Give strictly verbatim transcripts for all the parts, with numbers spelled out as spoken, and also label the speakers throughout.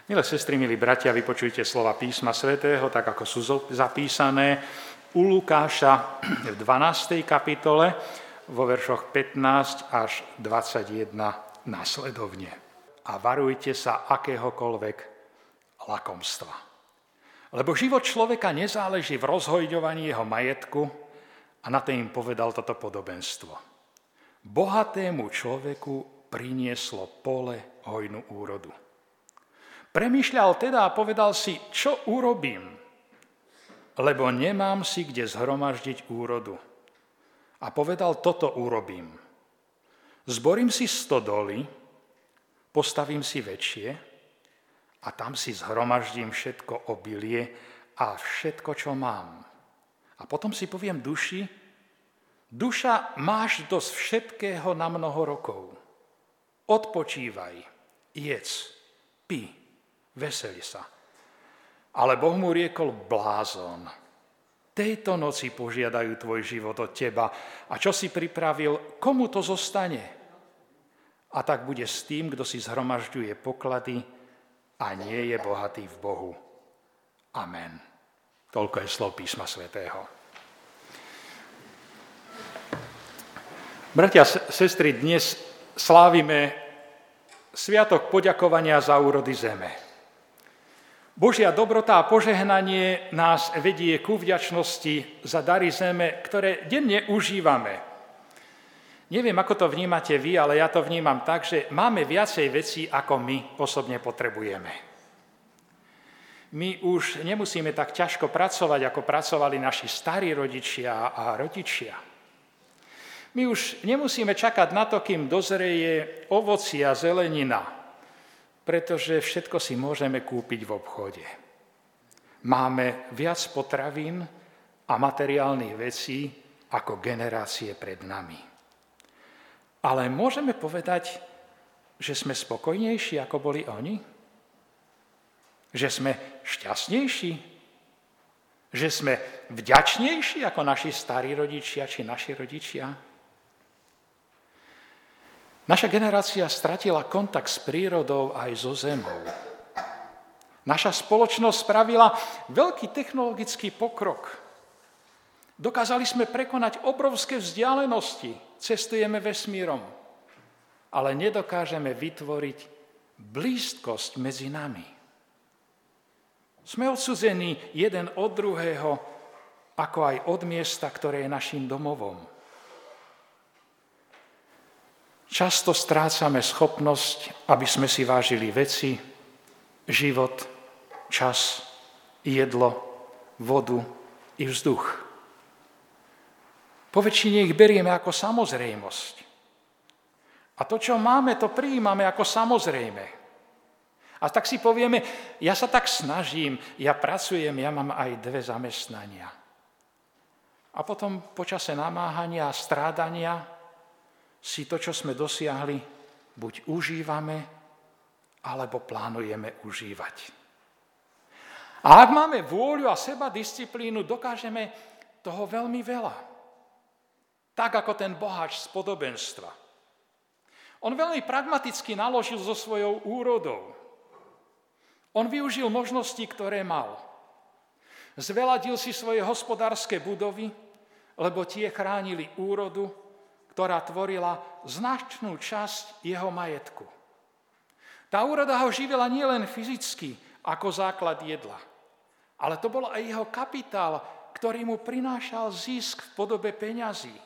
Speaker 1: Milé sestry, milí bratia, vypočujte slova písma svätého, tak ako sú zapísané u Lukáša v dvanástej kapitole vo veršoch pätnásť až dvadsaťjeden nasledovne. A varujte sa akéhokoľvek lakomstva. Lebo život človeka nezáleží v rozhojďovaní jeho majetku a na to im povedal toto podobenstvo. Bohatému človeku prinieslo pole hojnú úrodu. Premýšľal teda a povedal si, čo urobím, lebo nemám si kde zhromaždiť úrodu. A povedal, toto urobím. Zborím si stodoly, postavím si väčšie a tam si zhromaždím všetko obilie a všetko, čo mám. A potom si poviem duši, duša, máš dosť všetkého na mnoho rokov. Odpočívaj, jedz, pí. Veseli sa. Ale Boh mu riekol, blázon, tejto noci požiadajú tvoj život od teba. A čo si pripravil, komu to zostane? A tak bude s tým, kto si zhromažďuje poklady a nie je bohatý v Bohu. Amen. Toľko je slov písma svätého. Bratia a sestry, dnes slávime sviatok poďakovania za úrody zeme. Božia dobrota a požehnanie nás vedie ku vďačnosti za dary zeme, ktoré denne užívame. Neviem, ako to vnímate vy, ale ja to vnímam tak, že máme viacej vecí, ako my osobne potrebujeme. My už nemusíme tak ťažko pracovať, ako pracovali naši starí rodičia a rodičia. My už nemusíme čakať na to, kým dozreje ovocie a zelenina, pretože všetko si môžeme kúpiť v obchode. Máme viac potravín a materiálnych vecí ako generácie pred nami. Ale môžeme povedať, že sme spokojnejší, ako boli oni? Že sme šťastnejší? Že sme vďačnejší ako naši starí rodičia či naši rodičia? Naša generácia stratila kontakt s prírodou aj so zemou. Naša spoločnosť spravila veľký technologický pokrok. Dokázali sme prekonať obrovské vzdialenosti, cestujeme vesmírom, ale nedokážeme vytvoriť blízkosť medzi nami. Sme odsudzení jeden od druhého, ako aj od miesta, ktoré je našim domovom. Často strácame schopnosť, aby sme si vážili veci, život, čas, jedlo, vodu i vzduch. Po väčšine ich berieme ako samozrejmosť. A to, čo máme, to prijímame ako samozrejme. A tak si povieme, ja sa tak snažím, ja pracujem, ja mám aj dve zamestnania. A potom po čase namáhania a strádania si to, čo sme dosiahli, buď užívame, alebo plánujeme užívať. A ak máme vôľu a sebadisciplínu, dokážeme toho veľmi veľa. Tak ako ten boháč z podobenstva. On veľmi pragmaticky naložil so svojou úrodou. On využil možnosti, ktoré mal. Zveladil si svoje hospodárske budovy, lebo tie chránili úrodu, ktorá tvorila značnú časť jeho majetku. Tá úroda ho živila nielen fyzicky, ako základ jedla, ale to bol aj jeho kapitál, ktorý mu prinášal zisk v podobe peňazí.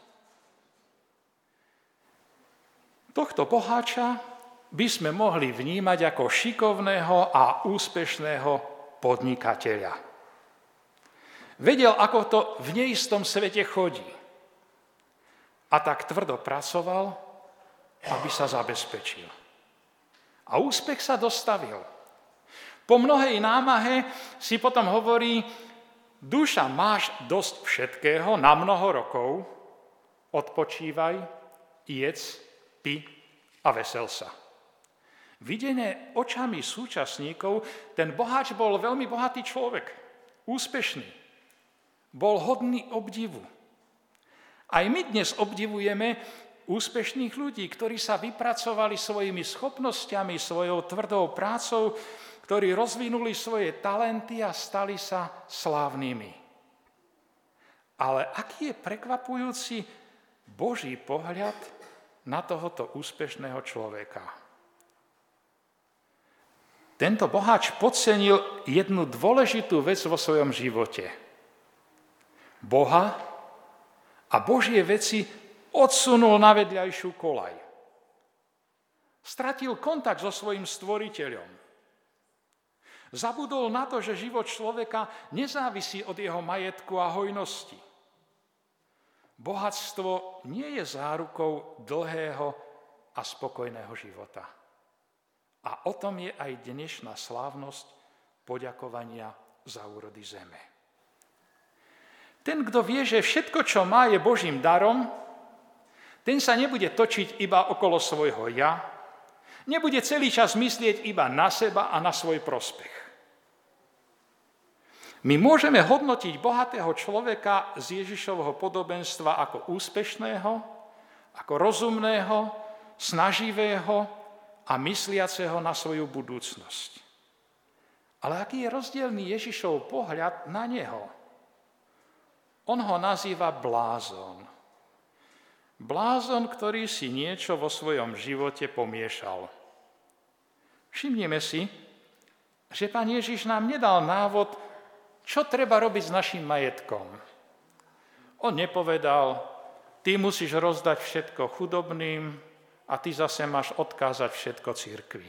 Speaker 1: Tohto boháča by sme mohli vnímať ako šikovného a úspešného podnikateľa. Vedel, ako to v neistom svete chodí. A tak tvrdo pracoval, aby sa zabezpečil. A úspech sa dostavil. Po mnohej námahe si potom hovorí, duša, máš dosť všetkého na mnoho rokov, odpočívaj, jedz, pi a vesel sa. Videné očami súčasníkov, ten boháč bol veľmi bohatý človek, úspešný, bol hodný obdivu. Aj my dnes obdivujeme úspešných ľudí, ktorí sa vypracovali svojimi schopnosťami, svojou tvrdou prácou ktorí rozvinuli svoje talenty a stali sa slávnymi. Ale aký je prekvapujúci Boží pohľad na tohoto úspešného človeka? Tento boháč podcenil jednu dôležitú vec vo svojom živote. Boha a Božie veci odsunul na vedľajšiu koľaj. Stratil kontakt so svojím stvoriteľom. Zabudol na to, že život človeka nezávisí od jeho majetku a hojnosti. Bohatstvo nie je zárukou dlhého a spokojného života. A o tom je aj dnešná slávnosť poďakovania za úrody zeme. Ten, kto vie, že všetko, čo má, je Božím darom, ten sa nebude točiť iba okolo svojho ja, nebude celý čas myslieť iba na seba a na svoj prospech. My môžeme hodnotiť bohatého človeka z Ježišovho podobenstva ako úspešného, ako rozumného, snaživého a mysliaceho na svoju budúcnosť. Ale aký je rozdielný Ježišov pohľad na neho? On ho nazýva blázon. Blázon, ktorý si niečo vo svojom živote pomiešal. Všimnime si, že Pán Ježiš nám nedal návod, čo treba robiť s našim majetkom. On nepovedal, ty musíš rozdať všetko chudobným a ty zase máš odkázať všetko cirkvi.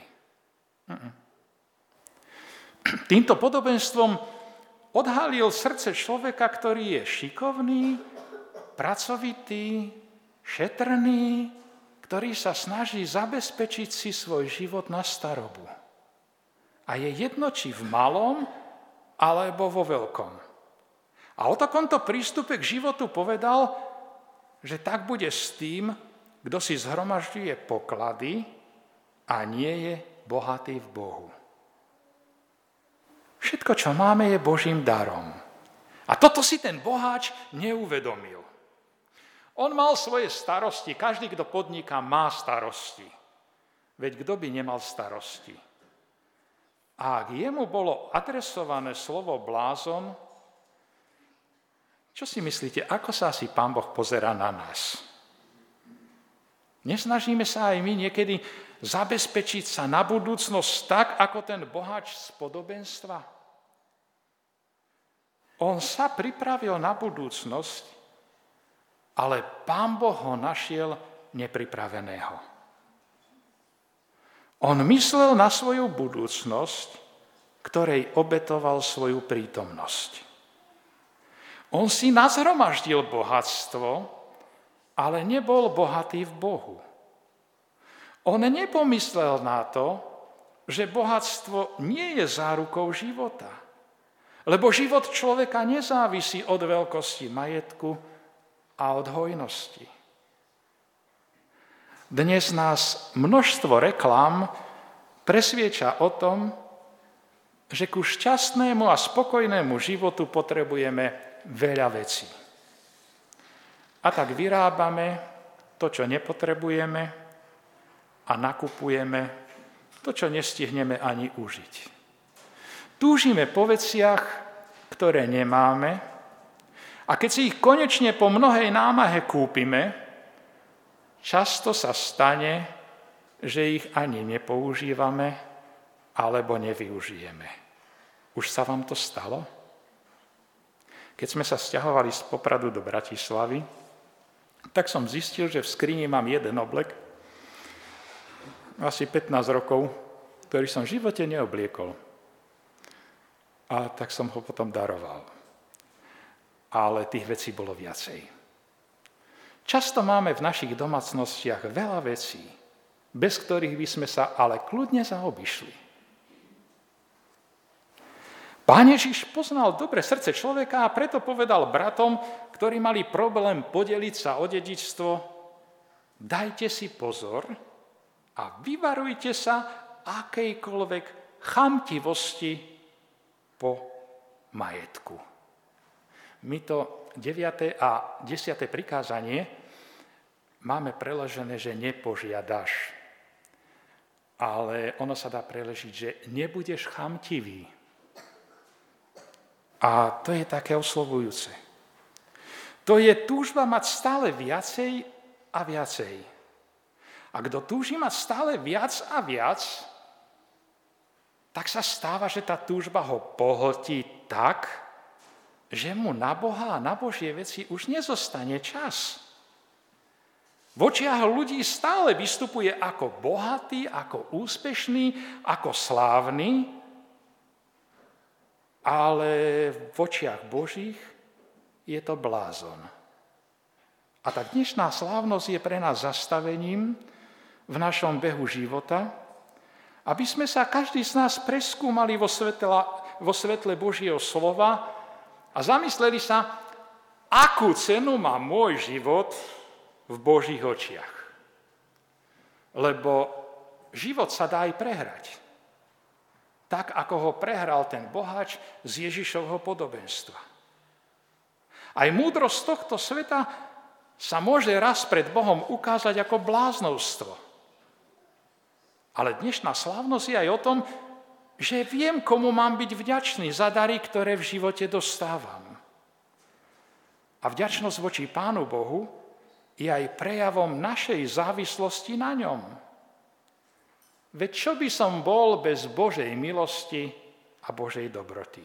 Speaker 1: Týmto podobenstvom odhalil srdce človeka, ktorý je šikovný, pracovitý, šetrný, ktorý sa snaží zabezpečiť si svoj život na starobu. A je jedno, či v malom, alebo vo veľkom. A o takomto prístupe k životu povedal, že tak bude s tým, kto si zhromažďuje poklady a nie je bohatý v Bohu. Všetko, čo máme, je Božím darom. A toto si ten boháč neuvedomil. On mal svoje starosti, každý, kto podniká, má starosti. Veď kto by nemal starosti? A ak jemu bolo adresované slovo blázon, čo si myslíte, ako sa asi Pán Boh pozerá na nás? Nesnažíme sa aj my niekedy zabezpečiť sa na budúcnosť tak, ako ten boháč z podobenstva? On sa pripravil na budúcnosť, ale Pán Boh ho našiel nepripraveného. On myslel na svoju budúcnosť, ktorej obetoval svoju prítomnosť. On si nazhromaždil bohatstvo, ale nebol bohatý v Bohu. On nepomyslel na to, že bohatstvo nie je zárukou života, lebo život človeka nezávisí od veľkosti majetku a od hojnosti. Dnes nás množstvo reklám presviedča o tom, že ku šťastnému a spokojnému životu potrebujeme veľa vecí. A tak vyrábame to, čo nepotrebujeme a nakupujeme to, čo nestihneme ani užiť. Túžime po veciach, ktoré nemáme, a keď si ich konečne po mnohej námahe kúpime, často sa stane, že ich ani nepoužívame alebo nevyužijeme. Už sa vám to stalo? Keď sme sa sťahovali z Popradu do Bratislavy, tak som zistil, že v skrini mám jeden oblek, asi pätnásť rokov, ktorý som v živote neobliekol. A tak som ho potom daroval. Ale tých vecí bolo viacej. Často máme v našich domácnostiach veľa vecí, bez ktorých by sme sa ale kľudne zaobišli. Pán Ježiš poznal dobre srdce človeka a preto povedal bratom, ktorí mali problém podeliť sa o dedičstvo, dajte si pozor a vyvarujte sa akejkoľvek chamtivosti po majetku. My to deviate a desiate prikázanie máme preložené, že nepožiadaš. ale ono sa dá preložiť, že nebudeš chamtivý. A to je také oslovujúce. To je túžba mať stále viacej a viacej. A kto túži mať stále viac a viac, tak sa stáva, že tá túžba ho pohltí tak, že mu na Boha a na Božie veci už nezostane čas. V očiach ľudí stále vystupuje ako bohatý, ako úspešný, ako slávny, ale v očiach Božích je to blázon. A tá dnešná slávnosť je pre nás zastavením v našom behu života, aby sme sa každý z nás preskúmali vo svetle, vo svetle Božieho slova a zamysleli sa, akú cenu má môj život v Božích očiach. Lebo život sa dá aj prehrať. Tak, ako ho prehral ten boháč z Ježišovho podobenstva. Aj múdrosť tohto sveta sa môže raz pred Bohom ukázať ako bláznovstvo. Ale dnešná slávnosť je aj o tom, že viem, komu mám byť vďačný za dary, ktoré v živote dostávam. A vďačnosť voči Pánu Bohu je aj prejavom našej závislosti na ňom. Veď čo by som bol bez Božej milosti a Božej dobroty?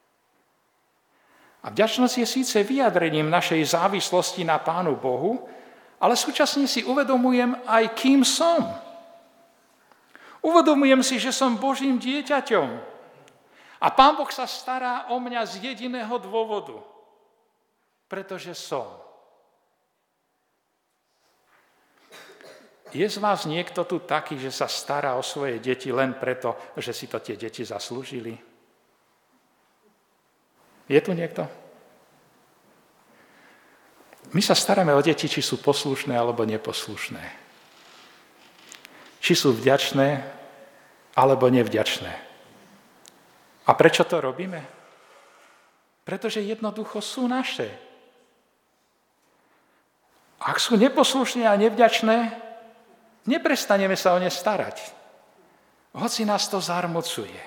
Speaker 1: A vďačnosť je síce vyjadrením našej závislosti na Pánu Bohu, ale súčasne si uvedomujem aj, kým som. Uvedomujem si, že som Božím dieťaťom. A Pán Boh sa stará o mňa z jediného dôvodu. Pretože som. Je z vás niekto tu taký, že sa stará o svoje deti len preto, že si to tie deti zaslúžili? Je tu niekto? My sa staráme o deti, či sú poslušné alebo neposlušné. Či sú vďačné alebo nevďačné. A prečo to robíme? Pretože jednoducho sú naše. Ak sú neposlušné a nevďačné, neprestaneme sa o ne starať. Hoci nás to zarmocuje.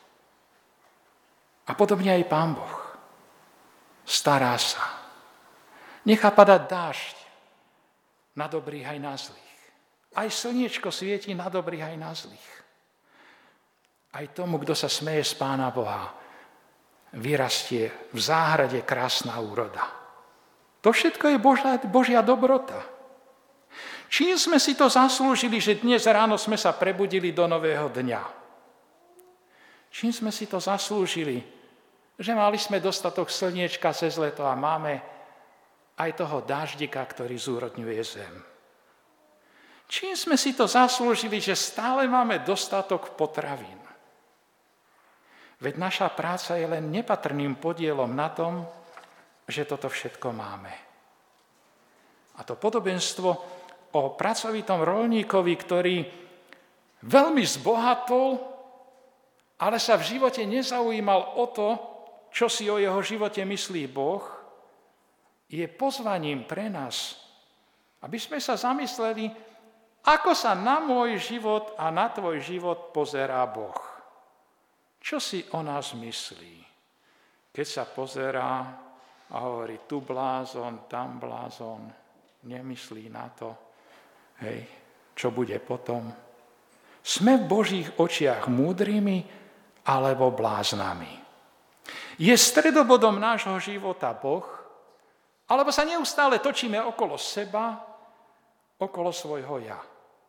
Speaker 1: A podobne aj Pán Boh. Stará sa. Nechá padať dážď na dobrých aj na zlých. Aj slniečko svieti na dobrých aj na zlých. Aj tomu, kto sa smeje z Pána Boha, vyrastie v záhrade krásna úroda. To všetko je Božia, Božia dobrota. Čím sme si to zaslúžili, že dnes ráno sme sa prebudili do nového dňa? Čím sme si to zaslúžili, že mali sme dostatok slniečka cez leto a máme aj toho dáždika, ktorý zúrodňuje zem? Čím sme si to zaslúžili, že stále máme dostatok potravín? Veď naša práca je len nepatrným podielom na tom, že toto všetko máme. A to podobenstvo o pracovitom roľníkovi, ktorý veľmi zbohatol, ale sa v živote nezaujímal o to, čo si o jeho živote myslí Boh, je pozvaním pre nás, aby sme sa zamysleli, ako sa na môj život a na tvoj život pozerá Boh. Čo si o nás myslí? Keď sa pozerá a hovorí, tu blázon, tam blázon, nemyslí na to, hej, čo bude potom. Sme v Božích očiach múdrymi alebo bláznami? Je stredobodom nášho života Boh, alebo sa neustále točíme okolo seba, okolo svojho ja?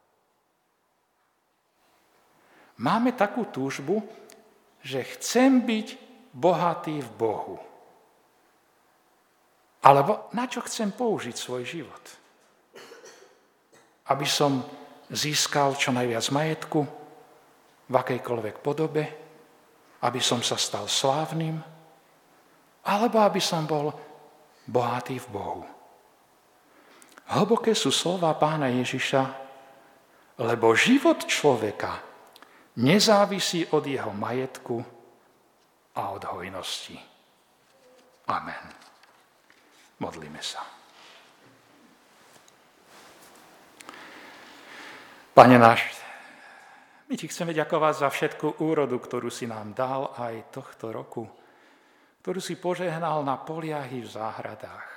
Speaker 1: Máme takú túžbu, že chcem byť bohatý v Bohu. Alebo na čo chcem použiť svoj život? Aby som získal čo najviac majetku v akejkoľvek podobe, aby som sa stal slávnym, alebo aby som bol bohatý v Bohu. Hlboké sú slová Pána Ježiša, lebo život človeka nezávisí od jeho majetku a od hojnosti. Amen. Modlíme sa. Pane náš, My ti chceme ďakovať za všetku úrodu, ktorú si nám dal aj tohto roku, ktorú si požehnal na poliach i v záhradách.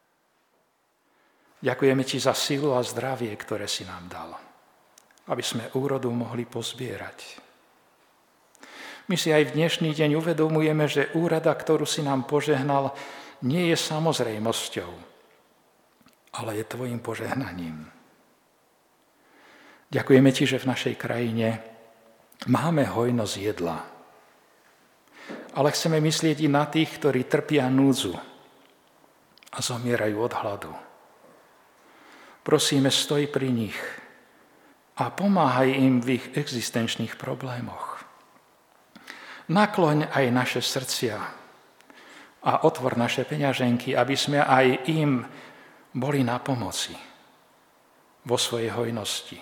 Speaker 1: Ďakujeme ti za silu a zdravie, ktoré si nám dal, aby sme úrodu mohli pozbierať. My si aj v dnešný deň uvedomujeme, že úrada, ktorú si nám požehnal, nie je samozrejmosťou, ale je tvojim požehnaním. Ďakujeme ti, že v našej krajine máme hojnosť jedla, ale chceme myslieť i na tých, ktorí trpia núdzu a zomierajú od hladu. Prosíme, stoj pri nich a pomáhaj im v ich existenčných problémoch. Nakloň aj naše srdcia a otvor naše peňaženky, aby sme aj im boli na pomoci vo svojej hojnosti.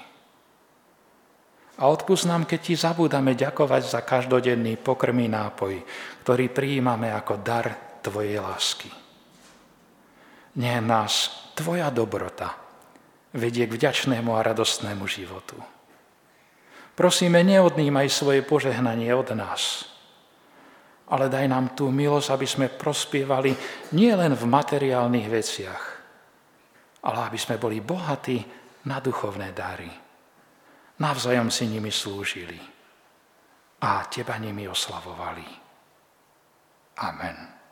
Speaker 1: A odpusť nám, keď ti zabúdame ďakovať za každodenný pokrmý nápoj, ktorý prijímame ako dar tvojej lásky. Nech nás tvoja dobrota vedie k vďačnému a radostnému životu. Prosíme, neodnímaj svoje požehnanie od nás, ale daj nám tú milosť, aby sme prospievali nielen v materiálnych veciach, ale aby sme boli bohatí na duchovné dary. Navzájom si nimi slúžili a teba nimi oslavovali. Amen.